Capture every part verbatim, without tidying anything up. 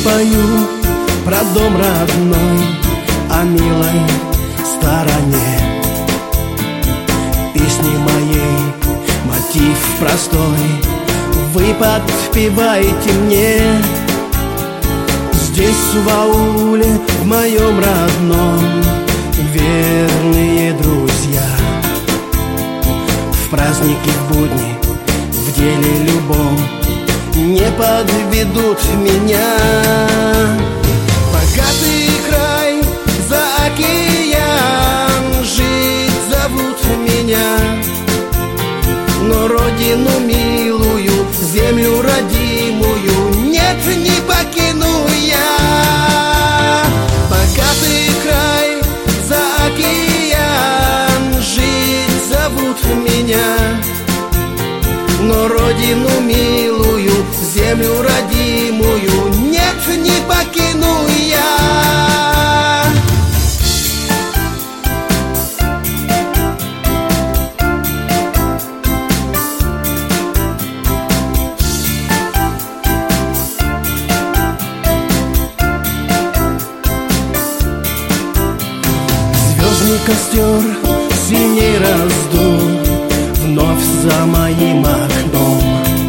пою про дом родной, о милой стороне. Песни моей мотив простой, вы подпевайте мне. Здесь, в ауле, в моем родном, верные друзья. В праздники, в будни, в деле любом не подведут меня. Богатый край, за океан, жить зовут меня. Но родину милую, землю родимую, нет, не покину я. Богатый край, за океан, жить зовут меня. Но родину милую, землю родимую, нет, не покину я. Звездный костер синий раздул вновь за моим окном.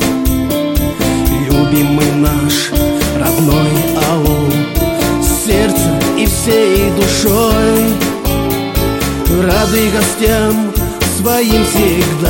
Любимый наш родной аул, сердцем и всей душой, рады гостям своим всегда.